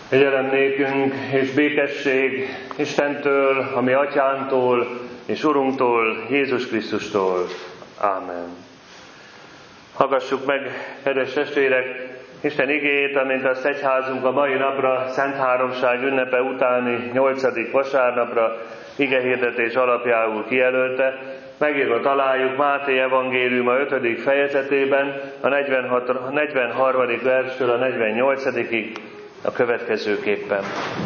Kegyelem nékünk és békesség Istentől, a mi atyánktól és Urunktól, Jézus Krisztustól. Ámen. Hallgassuk meg, kedves testvérek, Isten igéjét, amint azt egyházunk a mai napra, Szent Háromság ünnepe utáni 8. vasárnapra igehirdetés alapjául kijelölte. Megírva találjuk Máté evangéliuma 5. fejezetében, a 43. verstől a 48. a következőképpen.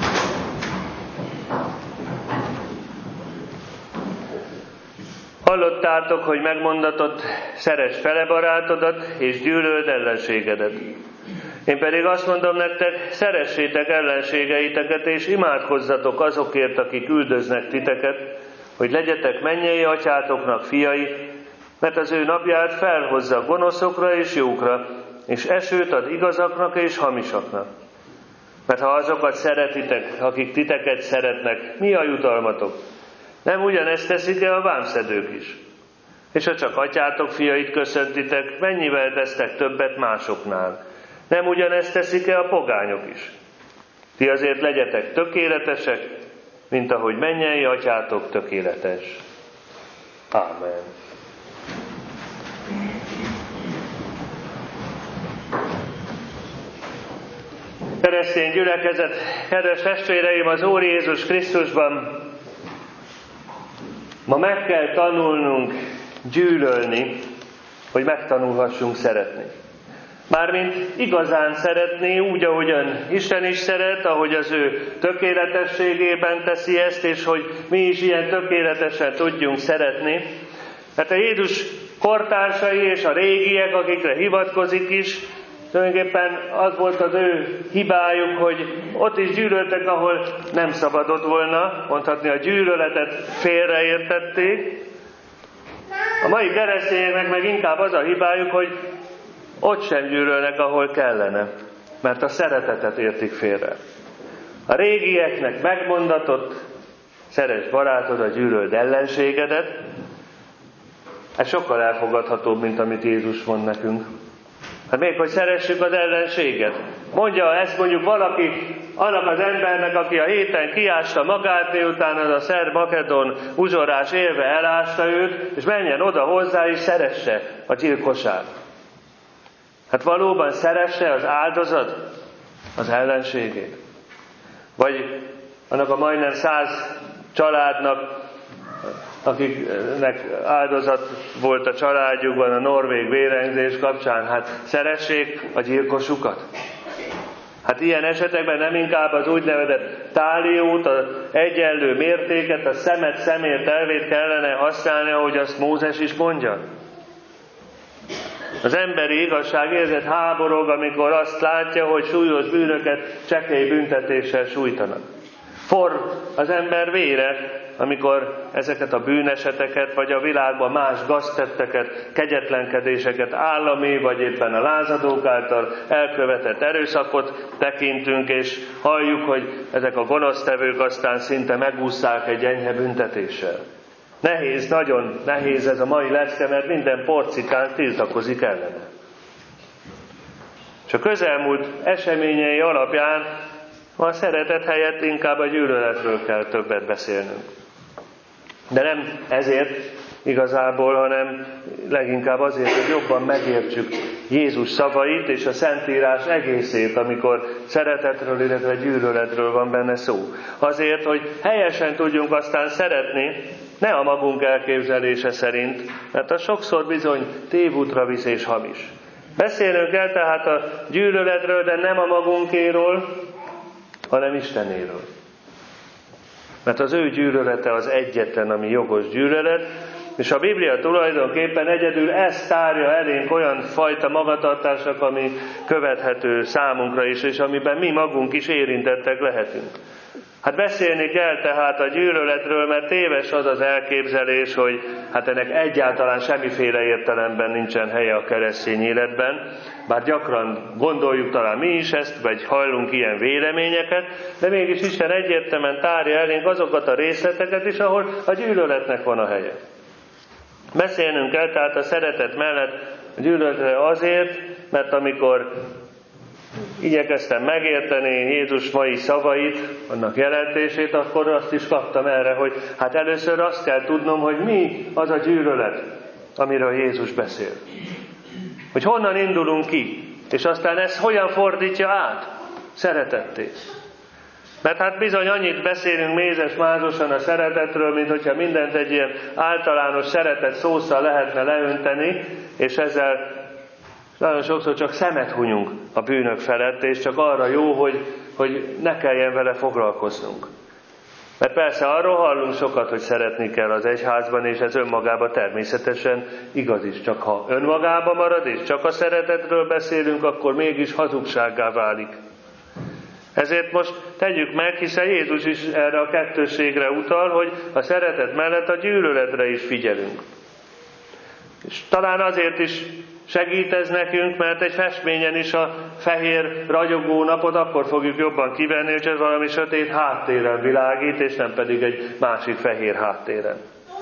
Hallottátok, hogy megmondatott, szeresd fele barátodat, és gyűlöld ellenségedet. Én pedig azt mondom nektek, szeressétek ellenségeiteket, és imádkozzatok azokért, akik üldöznek titeket, hogy legyetek mennyei atyátoknak fiai, mert az ő napját felhozza gonoszokra és jókra, és esőt ad igazaknak és hamisaknak. Mert ha azokat szeretitek, akik titeket szeretnek, mi a jutalmatok? Nem ugyanezt teszik-e a vámszedők is? És ha csak atyátok fiait köszöntitek, mennyivel tesztek többet másoknál? Nem ugyanezt teszik-e a pogányok is? Ti azért legyetek tökéletesek, mint ahogy mennyei atyátok tökéletes. Ámen. Keresztény gyülekezet, kedves testvéreim az Úr Jézus Krisztusban, ma meg kell tanulnunk gyűlölni, hogy megtanulhassunk szeretni. Mármint igazán szeretni, úgy, ahogyan Isten is szeret, ahogy az ő tökéletességében teszi ezt, és hogy mi is ilyen tökéletesen tudjunk szeretni. Mert a Jézus kortársai és a régiek, akikre hivatkozik is, tulajdonképpen az volt az ő hibájuk, hogy ott is gyűlöltek, ahol nem szabadott volna, mondhatni a gyűlöletet félreértették. A mai keresztényeknek meg inkább az a hibájuk, hogy ott sem gyűlölnek, ahol kellene, mert a szeretetet értik félre. A régieknek megmondatott, szeresd barátodat, gyűlöld ellenségedet, ez sokkal elfogadhatóbb, mint amit Jézus mond nekünk. Hát még, hogy szeressük az ellenséget. Mondja ezt mondjuk valaki annak az embernek, aki a héten kiásta magát, miután az a szerb-makedon uzsorás élve elásta őt, és menjen oda hozzá, és szeresse a gyilkosát. Hát valóban szeresse az áldozat az ellenségét? Vagy annak a majdnem 100 családnak, akiknek áldozat volt a családjukban a norvég vérengzés kapcsán, hát szeressék a gyilkosukat? Hát ilyen esetekben nem inkább az úgynevezett táliót, az egyenlő mértéket, a szemet szemért elvét kellene használni, ahogy azt Mózes is mondja? Az emberi igazságérzet háborog, amikor azt látja, hogy súlyos bűnöket csekély büntetéssel sújtanak. Forr az ember vére, amikor ezeket a bűneseteket, vagy a világban más gaztetteket, kegyetlenkedéseket, állami, vagy éppen a lázadók által elkövetett erőszakot tekintünk, és halljuk, hogy ezek a gonosztevők aztán szinte megússzák egy enyhe büntetéssel. Nehéz, nagyon nehéz ez a mai lecke, mert minden porcikán tiltakozik ellene. És a közelmúlt eseményei alapján a szeretet helyett inkább a gyűlöletről kell többet beszélnünk. De nem ezért igazából, hanem leginkább azért, hogy jobban megértsük Jézus szavait és a Szentírás egészét, amikor szeretetről, illetve gyűlöletről van benne szó. Azért, hogy helyesen tudjunk aztán szeretni, ne a magunk elképzelése szerint, mert az sokszor bizony tévútra visz és hamis. Beszélnünk kell tehát a gyűlöletről, de nem a magunkéról, hanem Istenéről. Mert az ő gyűlölete az egyetlen, ami jogos gyűlölet, és a Biblia tulajdonképpen egyedül ezt tárja elénk olyan fajta magatartásnak, ami követhető számunkra is, és amiben mi magunk is érintettek lehetünk. Hát beszélni kell tehát a gyűlöletről, mert téves az az elképzelés, hogy hát ennek egyáltalán semmiféle értelemben nincsen helye a keresztény életben, bár gyakran gondoljuk talán mi is ezt, vagy hallunk ilyen véleményeket, de mégis Isten egyértelműen tárja elénk azokat a részleteket is, ahol a gyűlöletnek van a helye. Beszélnünk kell tehát a szeretet mellett a gyűlöletre azért, mert amikor igyekeztem megérteni Jézus mai szavait, annak jelentését, akkor azt is kaptam erre, hogy hát először azt kell tudnom, hogy mi az a gyűlölet, amiről Jézus beszél. Hogy honnan indulunk ki, és aztán ez hogyan fordítja át szeretetté. Mert hát bizony annyit beszélünk mézes-mázosan a szeretetről, mint hogyha mindent egy ilyen általános szeretet szószal lehetne leönteni, és ezzel nagyon sokszor csak szemet hunyunk a bűnök felett, és csak arra jó, hogy ne kelljen vele foglalkoznunk. Mert persze arról hallunk sokat, hogy szeretni kell az egyházban, és ez önmagában természetesen igaz is. Csak ha önmagában marad, és csak a szeretetről beszélünk, akkor mégis hazugsággá válik. Ezért most tegyük meg, hiszen Jézus is erre a kettősségre utal, hogy a szeretet mellett a gyűlöletre is figyelünk. És talán azért is segít ez nekünk, mert egy festményen is a fehér, ragyogó napot akkor fogjuk jobban kivenni, hogy ez valami sötét háttéren világít, és nem pedig egy másik fehér háttéren.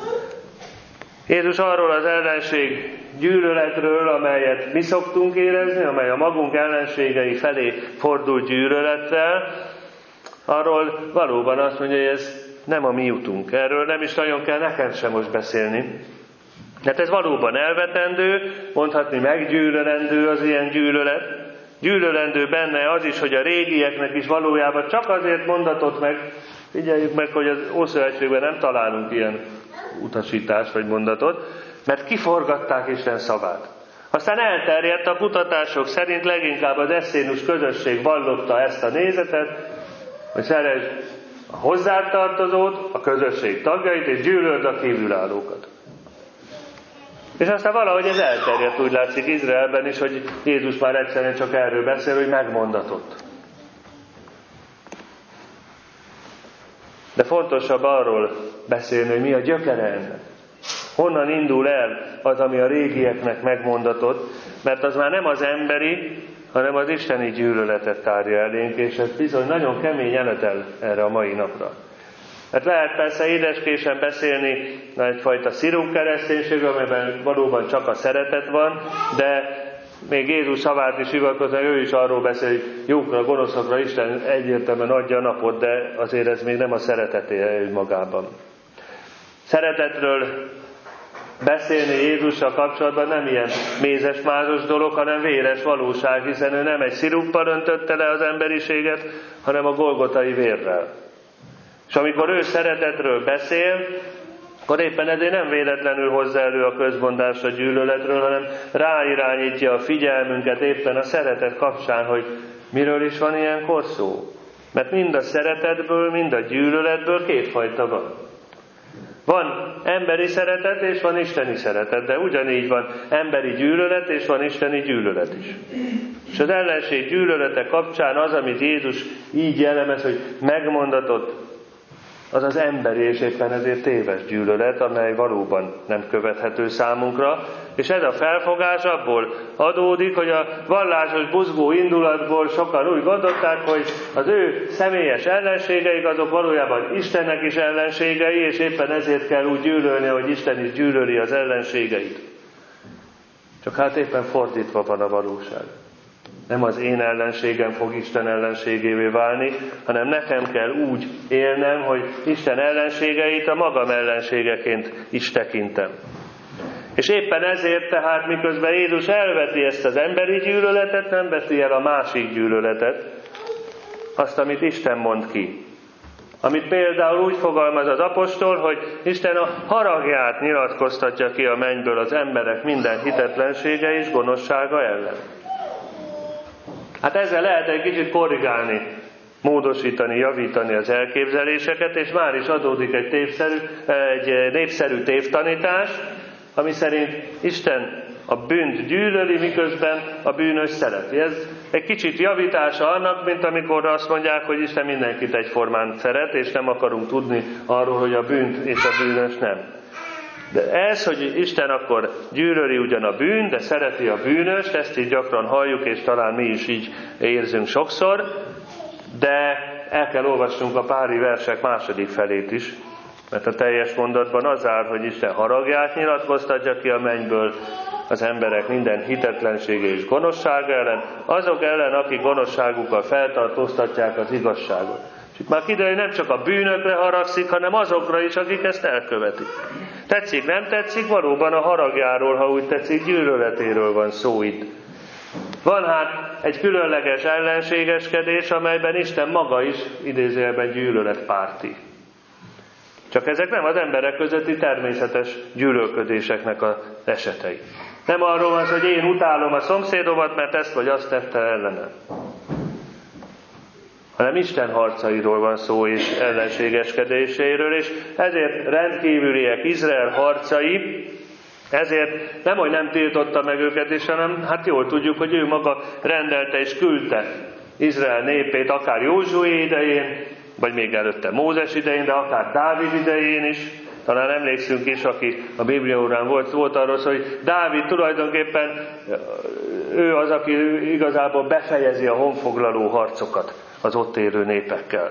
Jézus arról az ellenség gyűlöletről, amelyet mi szoktunk érezni, amely a magunk ellenségei felé fordul gyűlölettel, arról valóban azt mondja, hogy ez nem a mi utunk. Erről nem is nagyon kell nekem sem most beszélni. Hát ez valóban elvetendő, mondhatni meggyűlölendő az ilyen gyűlölet. Gyűlölendő benne az is, hogy a régieknek is valójában csak azért mondatott meg, figyeljük meg, hogy az Ószövetségben nem találunk ilyen utasítást vagy mondatot, mert kiforgatták Isten szavát. Aztán elterjedt a kutatások szerint leginkább az eszénus közösség vallotta ezt a nézetet, hogy szeresd a hozzátartozót, a közösség tagjait, és gyűlöld a kívülállókat. És aztán valahogy ez elterjedt, úgy látszik Izraelben is, hogy Jézus már egyszerűen csak erről beszél, hogy megmondatott. De fontosabb arról beszélni, hogy mi a gyökere ennek. Honnan indul el az, ami a régieknek megmondatott, mert az már nem az emberi, hanem az isteni gyűlöletet tárja elénk, és ez bizony nagyon kemény eletel erre a mai napra. Hát lehet persze édeskésen beszélni egyfajta szirup kereszténységről, amiben valóban csak a szeretet van, de még Jézus szavát is hivatkozni, ő is arról beszél, hogy jókra, gonoszakra Isten egyértelműen adja a napot, de azért ez még nem a szereteté önmagában. Szeretetről beszélni Jézussal kapcsolatban nem ilyen mézes-mázos dolog, hanem véres valóság, hiszen ő nem egy sziruppal öntötte le az emberiséget, hanem a golgotai vérrel. És amikor ő szeretetről beszél, akkor éppen ezért nem véletlenül hozza elő a közmondást a gyűlöletről, hanem ráirányítja a figyelmünket éppen a szeretet kapcsán, hogy miről is van ilyenkor szó. Mert mind a szeretetből, mind a gyűlöletből kétfajta van. Van emberi szeretet, és van isteni szeretet, de ugyanígy van emberi gyűlölet, és van isteni gyűlölet is. És az ellenség gyűlölete kapcsán az, amit Jézus így jellemez, hogy megmondatott, az az emberi, és éppen ezért téves gyűlölet, amely valóban nem követhető számunkra, és ez a felfogás abból adódik, hogy a vallásos buzgó indulatból sokan úgy gondolták, hogy az ő személyes ellenségeik azok valójában Istennek is ellenségei, és éppen ezért kell úgy gyűlölni, hogy Isten is gyűlöli az ellenségeit. Csak hát éppen fordítva van a valóság. Nem az én ellenségem fog Isten ellenségévé válni, hanem nekem kell úgy élnem, hogy Isten ellenségeit a magam ellenségeként is tekintem. És éppen ezért tehát, miközben Jézus elveti ezt az emberi gyűlöletet, nem veti el a másik gyűlöletet, azt, amit Isten mond ki. Amit például úgy fogalmaz az apostol, hogy Isten a haragját nyilatkoztatja ki a mennyből az emberek minden hitetlensége és gonoszsága ellen. Hát ezzel lehet egy kicsit korrigálni, módosítani, javítani az elképzeléseket, és már is adódik egy népszerű tévtanítás, ami szerint Isten a bűnt gyűlöli, miközben a bűnös szereti. Ez egy kicsit javítása annak, mint amikor azt mondják, hogy Isten mindenkit egyformán szeret, és nem akarunk tudni arról, hogy a bűnt és a bűnös nem. De ez, hogy Isten akkor gyűlöli ugyan a bűnt, de szereti a bűnöst, ezt így gyakran halljuk, és talán mi is így érzünk sokszor, de el kell olvasnunk a Páli versek második felét is, Mert a teljes mondatban az áll, hogy Isten haragját nyilatkoztatja ki a mennyből az emberek minden hitetlensége és gonoszsága ellen, azok ellen, akik gonoszságukkal feltartóztatják az igazságot. És itt már kiderül, hogy nem csak a bűnökre haragszik, hanem azokra is, akik ezt elkövetik. Tetszik, nem tetszik, valóban a haragjáról, ha úgy tetszik, gyűlöletéről van szó itt. Van hát egy különleges ellenségeskedés, amelyben Isten maga is idézőjelben gyűlöletpárti. Csak ezek nem az emberek közötti természetes gyűlölködéseknek az esetei. Nem arról van, hogy én utálom a szomszédomat, mert ezt vagy azt tette ellenem. Hanem Isten harcairól van szó és ellenségeskedéséről, és ezért rendkívüliek Izrael harcai, ezért nem, hogy nem tiltotta meg őket is, hanem hát jól tudjuk, hogy ő maga rendelte és küldte Izrael népét, akár Józsué idején, vagy még előtte Mózes idején, de akár Dávid idején is. Talán emlékszünk is, aki a Biblia órán volt arról, hogy Dávid tulajdonképpen ő az, aki igazából befejezi a honfoglaló harcokat az ott élő népekkel.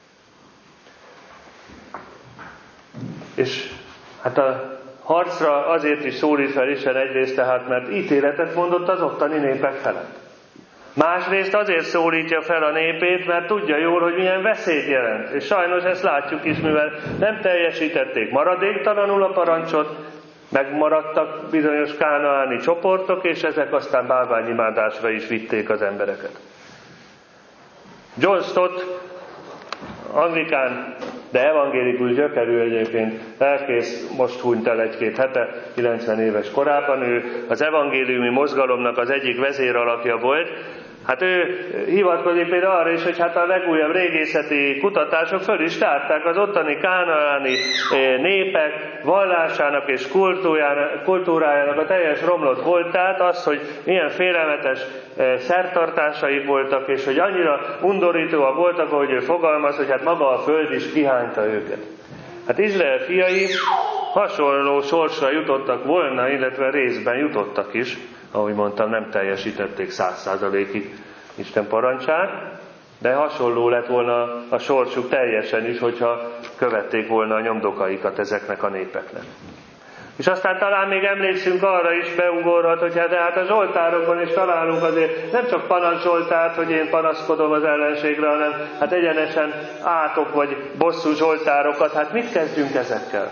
És hát a harcra azért is szólít fel Isten egyrészt tehát, mert ítéletet mondott az ottani népek felett. Másrészt azért szólítja fel a népét, mert tudja jól, hogy milyen veszélyt jelent. És sajnos ezt látjuk is, mivel nem teljesítették maradéktalanul a parancsot, megmaradtak bizonyos kánaáni csoportok, és ezek aztán bálványimádásra is vitték az embereket. John Stott, anglikán, de evangélikus gyökerű egyébként lelkész, most hunyt el egy-két hete, 90 éves korában, ő az evangéliumi mozgalomnak az egyik vezéralakja volt. Hát ő hivatkozik például arra is, hogy hát a legújabb régészeti kutatások föl is tárták az ottani kánaáni népek vallásának és kultúrájának a teljes romlott voltát, az, hogy milyen félelmetes szertartásaik voltak, és hogy annyira undorítóak voltak, ahogy ő fogalmaz, hogy hát maga a föld is kihányta őket. Hát Izrael fiai hasonló sorsra jutottak volna, illetve részben jutottak is, ahogy mondtam, nem teljesítették 100%-ig Isten parancsát, de hasonló lett volna a sorsuk teljesen is, hogyha követték volna a nyomdokaikat ezeknek a népeknek. És aztán talán még emlékszünk arra is, beugorhat, hogy hát a zsoltárokban is találunk azért nem csak panasz zsoltárt, hogy én panaszkodom az ellenségre, hanem hát egyenesen átok vagy bosszú zsoltárokat. Hát mit kezdjünk ezekkel?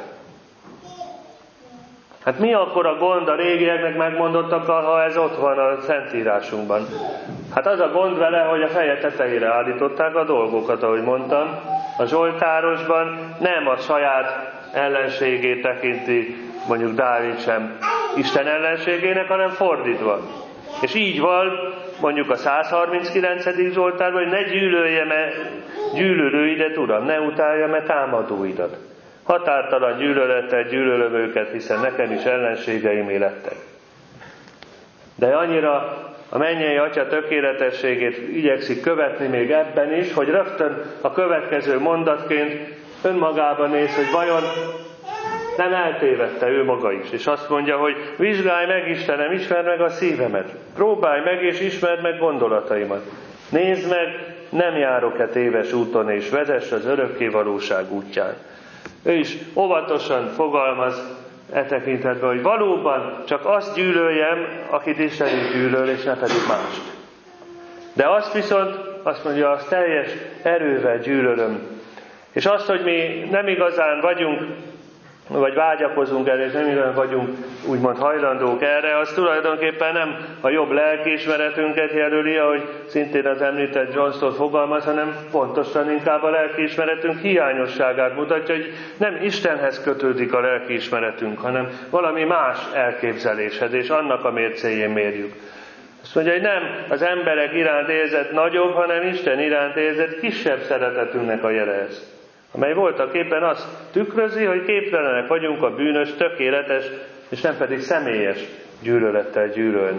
Hát mi akkor a gond a régieknek megmondottakkal, ha ez ott van a Szentírásunkban? Hát az a gond vele, hogy a feje tetejére állították a dolgokat, ahogy mondtam. A zsoltárosban nem a saját ellenségét tekinti, mondjuk Dávid sem Isten ellenségének, hanem fordítva. És így van, mondjuk a 139. Zsoltárban, hogy ne gyűlölje-e gyűlölőidet, Uram, ne utálja-e támadóidat. Határtalan gyűlölettel gyűlölöm őket, hiszen nekem is ellenségeimé lettek. De annyira a mennyei Atya tökéletességét igyekszik követni még ebben is, hogy rögtön a következő mondatként önmagában néz, hogy vajon nem eltévedte ő maga is. És azt mondja, hogy vizsgálj meg, Istenem, ismerd meg a szívemet. Próbálj meg és ismerd meg gondolataimat. Nézd meg, nem járok-e téves úton, és vezess az örökké valóság útján. Ő is óvatosan fogalmaz e tekintetben, hogy valóban csak azt gyűlöljem, akit Isten is gyűlöl, és ne pedig mást. De azt viszont, azt mondja, azt teljes erővel gyűlölöm. És azt, hogy mi nem igazán vagyunk, vagy vágyakozunk erre, és nem igazán vagyunk úgymond hajlandók erre, az tulajdonképpen nem a jobb lelkiismeretünket jelöli, ahogy szintén az említett John Stott fogalmaz, hanem pontosan inkább a lelkiismeretünk hiányosságát mutatja, hogy nem Istenhez kötődik a lelkiismeretünk, hanem valami más elképzeléshez, és annak a mércéjén mérjük. Azt mondja, hogy nem az emberek iránt érzett nagyobb, hanem Isten iránt érzett kisebb szeretetünknek a jele ez, amely voltak éppen azt tükrözi, hogy képtelenek vagyunk a bűnös, tökéletes, és nem pedig személyes gyűlölettel gyűlölni.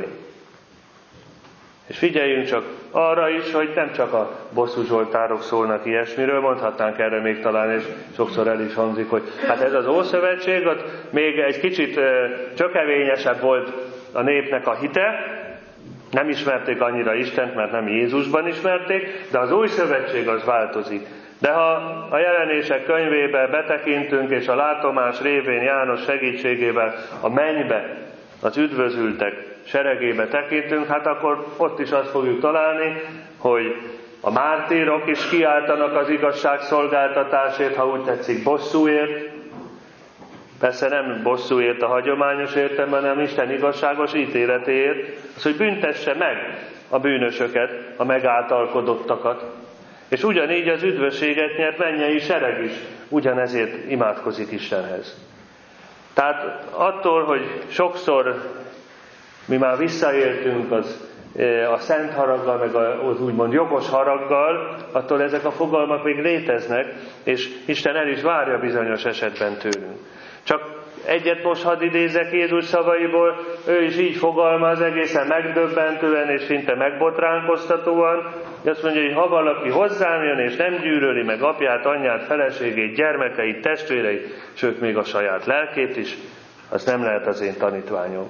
És figyeljünk csak arra is, hogy nem csak a bosszú zsoltárok szólnak ilyesmiről, mondhatnánk erre még talán, és sokszor el is hangzik, hogy hát ez az Ószövetség, ott még egy kicsit csökevényesebb volt a népnek a hite, nem ismerték annyira Istent, mert nem Jézusban ismerték, de az Új Szövetség az változik. De ha a Jelenések könyvébe betekintünk, és a látomás révén János segítségével a mennybe, az üdvözültek seregébe tekintünk, hát akkor ott is azt fogjuk találni, hogy a mártírok is kiáltanak az igazságszolgáltatásért, ha úgy tetszik, bosszúért. Persze nem bosszúért a hagyományos értelemben, hanem Isten igazságos ítéletéért, az, hogy büntesse meg a bűnösöket, a megáltalkodottakat. És ugyanígy az üdvösséget nyert mennyei sereg is ugyanezért imádkozik Istenhez. Tehát attól, hogy sokszor mi már visszaéltünk a szent haraggal, meg az úgymond jogos haraggal, attól ezek a fogalmak még léteznek, és Isten el is várja bizonyos esetben tőlünk. Csak egyet most hadd idézek Jézus szavaiból, ő is így fogalmaz egészen megdöbbentően és szinte megbotránkoztatóan, hogy azt mondja, hogy ha valaki hozzám jön és nem gyűlöli meg apját, anyját, feleségét, gyermekeit, testvéreit, sőt még a saját lelkét is, az nem lehet az én tanítványom.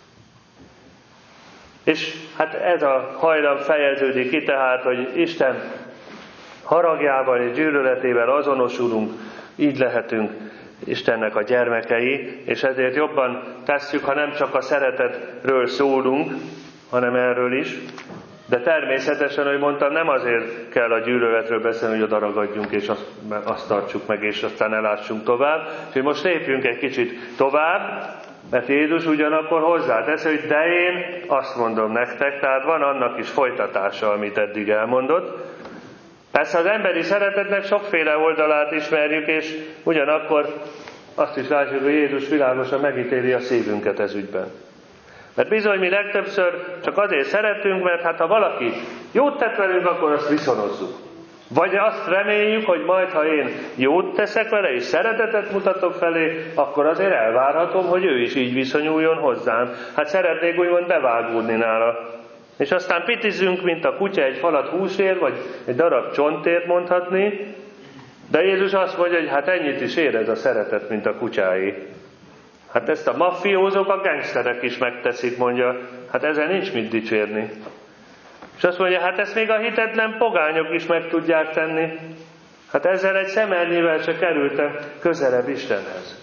És hát ez a hajlam fejeződik ki tehát, hogy Isten haragjával és gyűlöletével azonosulunk, így lehetünk Istennek a gyermekei, és ezért jobban tesszük, ha nem csak a szeretetről szólunk, hanem erről is. De természetesen, ahogy mondtam, nem azért kell a gyűlöletről beszélni, hogy oda ragadjunk, és azt tartsuk meg, és aztán elássunk tovább. És most lépjünk egy kicsit tovább, mert Jézus ugyanakkor hozzátesz, hogy de én azt mondom nektek, tehát van annak is folytatása, amit eddig elmondott. Persze az emberi szeretetnek sokféle oldalát ismerjük, és ugyanakkor azt is látjuk, hogy Jézus világosan megítéli a szívünket ez ügyben. Mert bizony mi legtöbbször csak azért szeretünk, mert hát ha valaki jót tett velünk, akkor azt viszonozzuk. Vagy azt reméljük, hogy majd, ha én jót teszek vele, és szeretetet mutatok felé, akkor azért elvárhatom, hogy ő is így viszonyuljon hozzám. Hát szeretnék úgymond bevágódni nála. És aztán pitizünk, mint a kutya egy falat húsért, vagy egy darab csontért mondhatni, de Jézus azt mondja, hogy hát ennyit is ér ez a szeretet, mint a kutyáé. Hát ezt a maffiózók, a gangsterek is megteszik, mondja, hát ezen nincs mit dicsérni. És azt mondja, hát ezt még a hitetlen pogányok is meg tudják tenni. Hát ezzel egy szemernyivel se kerültem közelebb Istenhez.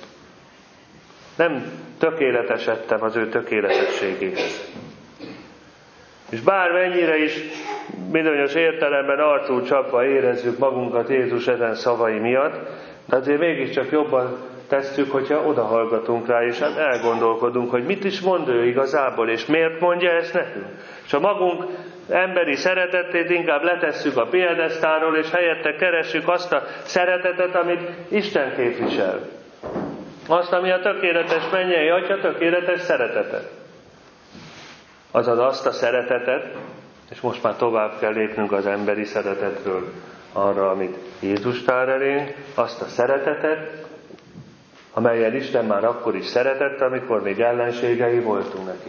Nem tökéletesedtem az ő tökéletességéhez. És bármennyire is bizonyos értelemben arcul csapva érezzük magunkat Jézus ezen szavai miatt, de azért mégiscsak jobban tesszük, hogyha odahallgatunk rá, és hát elgondolkodunk, hogy mit is mond ő igazából, és miért mondja ezt nekünk. És a magunk emberi szeretetét inkább letesszük a piedesztáról, és helyette keressük azt a szeretetet, amit Isten képvisel. Azt, ami a tökéletes mennyei Atya tökéletes szeretete. Azaz azt a szeretetet, és most már tovább kell lépnünk az emberi szeretetről arra, amit Jézus tár elénk, azt a szeretetet, amelyen Isten már akkor is szeretett, amikor még ellenségei voltunk neki.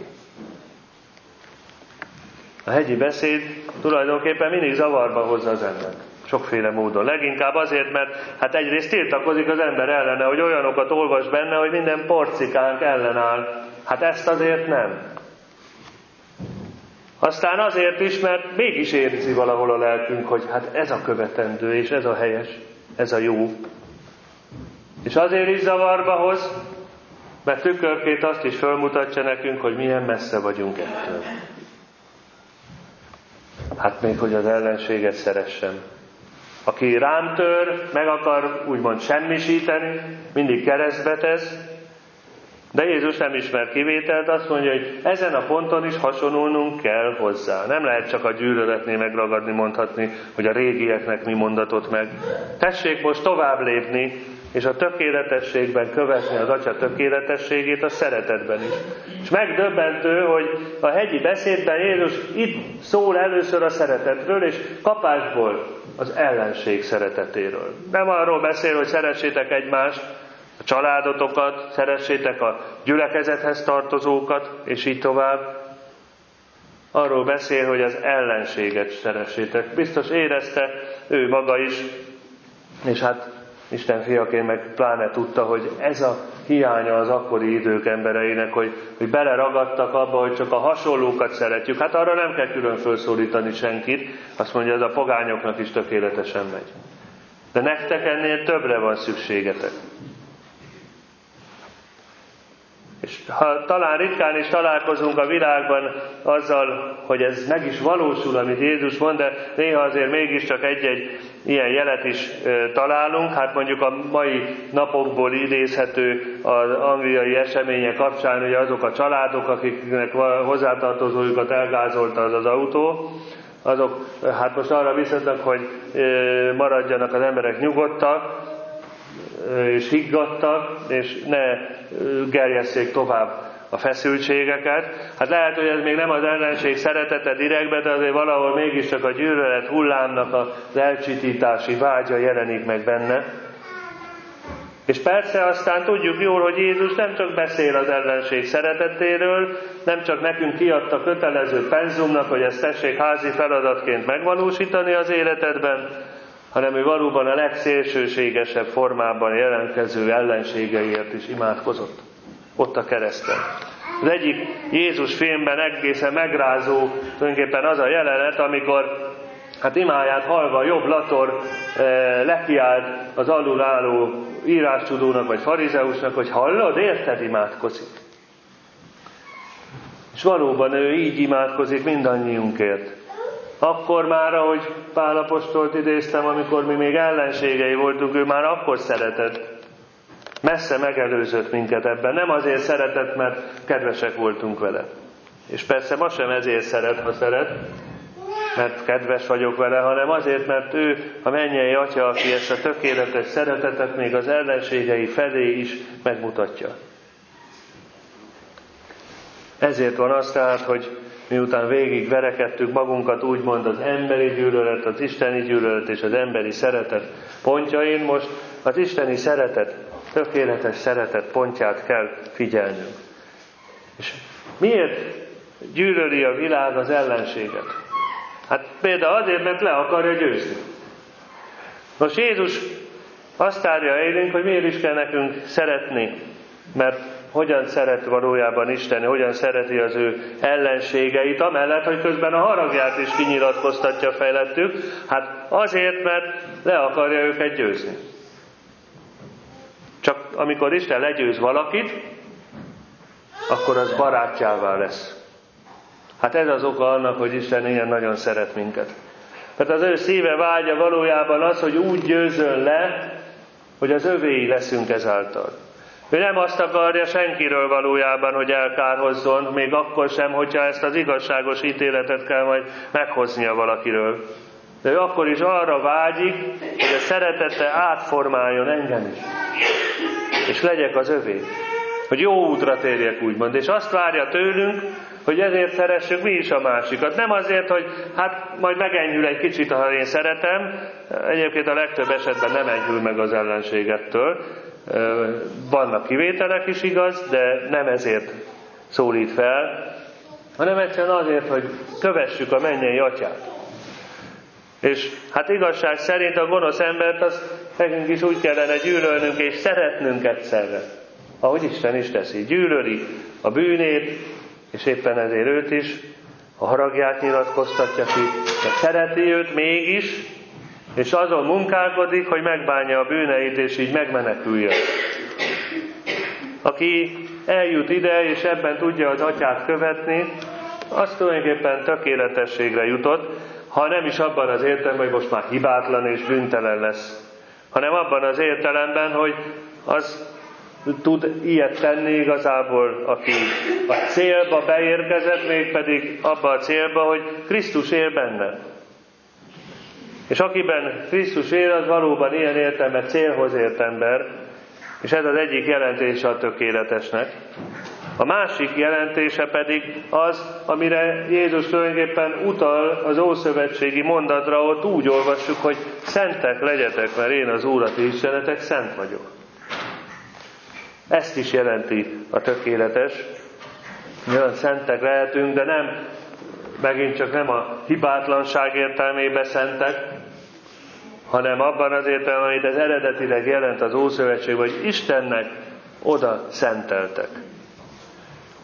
A hegyi beszéd tulajdonképpen mindig zavarba hozza az ember. Sokféle módon. Leginkább azért, mert hát egyrészt tiltakozik az ember ellene, hogy olyanokat olvas benne, hogy minden porcikánk ellenáll. Hát ezt azért nem. Aztán azért is, mert mégis érzi valahol a lelkünk, hogy hát ez a követendő, és ez a helyes, ez a jó. És azért is zavarba hoz, mert tükörkét azt is fölmutatja nekünk, hogy milyen messze vagyunk ettől. Hát még, hogy az ellenséget szeressem. Aki rám tör, meg akar úgymond semmisíteni, mindig keresztbe tesz, de Jézus nem ismer kivételt, azt mondja, hogy ezen a ponton is hasonlulnunk kell hozzá. Nem lehet csak a gyűlöletnél megragadni, mondhatni, hogy a régieknek mi mondatott meg. Tessék most tovább lépni, és a tökéletességben követni az Atya tökéletességét a szeretetben is. És megdöbbentő, hogy a hegyi beszédben Jézus itt szól először a szeretetről, és kapásból az ellenség szeretetéről. Nem arról beszél, hogy szeressétek egymást, a családotokat, szeressétek a gyülekezethez tartozókat, és így tovább. Arról beszél, hogy az ellenséget szeressétek. Biztos érezte ő maga is, és hát Isten fiaként meg pláne tudta, hogy ez a hiánya az akkori idők embereinek, hogy beleragadtak abba, hogy csak a hasonlókat szeretjük. Hát arra nem kell külön felszólítani senkit, azt mondja, ez a pogányoknak is tökéletesen megy. de nektek ennél többre van szükségetek. És ha talán ritkán is találkozunk a világban azzal, hogy ez meg is valósul, amit Jézus mond, de néha azért mégiscsak egy-egy ilyen jelet is találunk. Hát mondjuk a mai napokból idézhető az angliai események kapcsán, hogy azok a családok, akiknek hozzátartozójukat elgázolta az autó, azok hát most arra viszonylag, hogy maradjanak az emberek nyugodtak, és higgadtak, és ne gerjesszék tovább a feszültségeket. Hát lehet, hogy ez még nem az ellenség szeretete direktbe, de azért valahol mégiscsak a gyűlölet hullámnak az elcsitítási vágya jelenik meg benne. És persze aztán tudjuk jól, hogy Jézus nem csak beszél az ellenség szeretetéről, nem csak nekünk kiadta kötelező penzumnak, hogy ezt tessék házi feladatként megvalósítani az életedben, hanem ő valóban a legszélsőségesebb formában jelentkező ellenségeiért is imádkozott. Ott a kereszten. Az egyik Jézus filmben egészen megrázó tulajdonképpen az a jelenet, amikor hát imáját hallva jobb lator lekiált az alul álló írástudónak vagy farizeusnak, hogy hallod, érted, imádkozik. És valóban ő így imádkozik mindannyiunkért. Akkor már, ahogy Pál apostolt idéztem, amikor mi még ellenségei voltunk, ő már akkor szeretett. Messze megelőzött minket ebben. Nem azért szeretett, mert kedvesek voltunk vele. És persze ma sem ezért szeret, ha szeret, mert kedves vagyok vele, hanem azért, mert ő a mennyei Atya, aki ezt a tökéletes szeretetet még az ellenségei felé is megmutatja. Ezért van az tehát, hogy miután végig verekedtük magunkat, úgymond az emberi gyűlölet, az isteni gyűlölet és az emberi szeretet pontjain, most az isteni szeretet, tökéletes szeretet pontját kell figyelnünk. És miért gyűlöli a világ az ellenséget? Hát például azért, mert le akarja győzni. Most Jézus azt árja elénk, hogy miért is kell nekünk szeretni, mert hogyan szeret valójában Isten, hogyan szereti az ő ellenségeit, amellett, hogy közben a haragját is kinyilatkoztatja felettük. Hát azért, mert le akarja őket győzni. Csak amikor Isten legyőz valakit, akkor az barátjává lesz. Hát ez az oka annak, hogy Isten ilyen nagyon szeret minket. Mert az ő szíve vágya valójában az, hogy úgy győzön le, hogy az övéi leszünk ezáltal. Ő nem azt akarja senkiről valójában, hogy elkárhozzon, még akkor sem, hogyha ezt az igazságos ítéletet kell majd meghoznia valakiről. De ő akkor is arra vágyik, hogy a szeretete átformáljon engem is. És legyek az övé. Hogy jó útra térjek, úgymond. És azt várja tőlünk, hogy ezért szeressük mi is a másikat. Nem azért, hogy hát majd megenyhül egy kicsit, ha én szeretem. Egyébként a legtöbb esetben nem enyhül meg az ellenségettől. Vannak kivételek is, igaz, de nem ezért szólít fel, hanem egyszerűen azért, hogy kövessük a mennyei Atyát. És hát igazság szerint a gonosz embert az nekünk is úgy kellene gyűlölnünk és szeretnünk egyszerre, ahogy Isten is teszi. Gyűlöli a bűnét, és éppen ezért őt is, a haragját nyilatkoztatja ki, de szereti őt mégis, és azon munkálkodik, hogy megbánja a bűneit, és így megmeneküljön. Aki eljut ide, és ebben tudja az Atyát követni, az tulajdonképpen tökéletességre jutott, ha nem is abban az értelemben, hogy most már hibátlan és bűntelen lesz, hanem abban az értelemben, hogy az tud ilyet tenni igazából, aki a célba beérkezett, mégpedig abba a célba, hogy Krisztus él benne. És akiben Krisztus él, az valóban ilyen értelme célhoz ért ember, és ez az egyik jelentése a tökéletesnek. A másik jelentése pedig az, amire Jézus tulajdonképpen utal az ószövetségi mondatra, ott úgy olvassuk, hogy szentek legyetek, mert én az Úr, a ti istenetek, szent vagyok. Ezt is jelenti a tökéletes. Olyan szentek lehetünk, de nem, megint csak nem a hibátlanság értelmében szentek, hanem abban az értelemben, amit ez eredetileg jelent az Ószövetség, hogy Istennek oda szenteltek.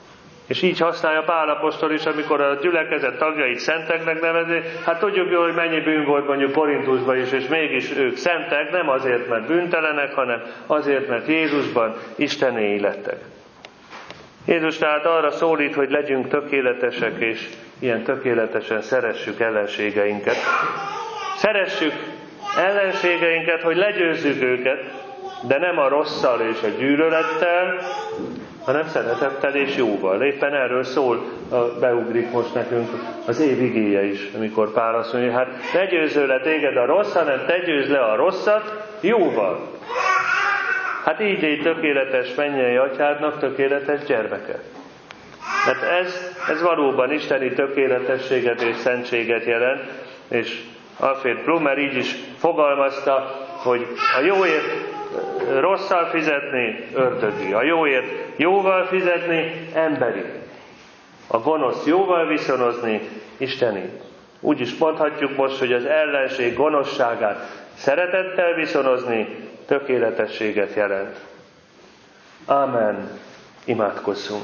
És így használja Pál apostol is, amikor a gyülekezet tagjait szenteknek nevezi. Hát tudjuk jól, hogy mennyi bűn volt mondjuk Korintusban is, és mégis ők szentek, nem azért, mert bűntelenek, hanem azért, mert Jézusban Istenéi lettek. Jézus tehát arra szólít, hogy legyünk tökéletesek, és ilyen tökéletesen szeressük ellenségeinket. Szeressük ellenségeinket, hogy legyőzzük őket, de nem a rosszal és a gyűlölettel, hanem szeretettel és jóval. Éppen erről szól, beugrik most nekünk az év igéje is, amikor Pál azt mondja, hát ne győzzön le téged a rossz, hanem te győzz le a rosszat jóval. Hát így légy tökéletes mennyei atyádnak tökéletes gyermeke. Mert ez valóban isteni tökéletességet és szentséget jelent, és Alfred Plummer így is fogalmazta, hogy a jóért rosszal fizetni ördögi, a jóért jóval fizetni emberi, a gonosz jóval viszonozni isteni. Úgy is mondhatjuk most, hogy az ellenség gonoszságát szeretettel viszonozni tökéletességet jelent. Ámen. Imádkozzunk.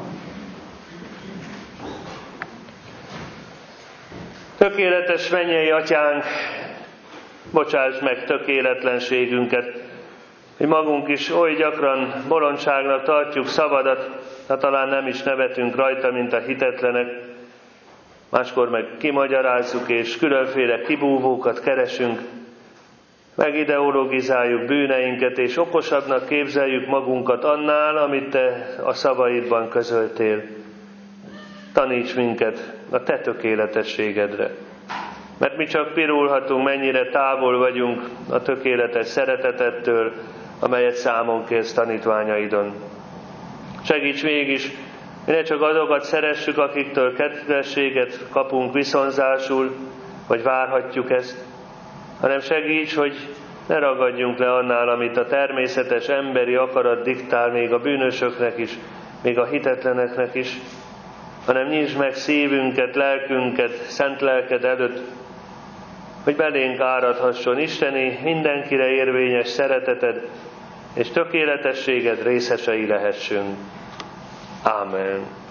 Tökéletes mennyei atyánk, bocsáss meg tökéletlenségünket, hogy magunk is oly gyakran bolondságnak tartjuk szavadat, ha talán nem is nevetünk rajta, mint a hitetlenek. Máskor meg kimagyarázzuk, és különféle kibúvókat keresünk, megideologizáljuk bűneinket, és okosabbnak képzeljük magunkat annál, amit te a szavaidban közöltél. Taníts minket a te tökéletességedre. Mert mi csak pirulhatunk, mennyire távol vagyunk a tökéletes szeretetettől, amelyet számon kérsz tanítványaidon. Segíts mégis, hogy ne csak azokat szeressük, akiktől kedvességet kapunk viszonzásul, vagy várhatjuk ezt, hanem segíts, hogy ne ragadjunk le annál, amit a természetes emberi akarat diktál még a bűnösöknek is, még a hitetleneknek is, hanem nyisd meg szívünket, lelkünket, szent lelked előtt, hogy belénk áradhasson isteni, mindenkire érvényes szereteted és tökéletességed részesei lehessünk. Ámen.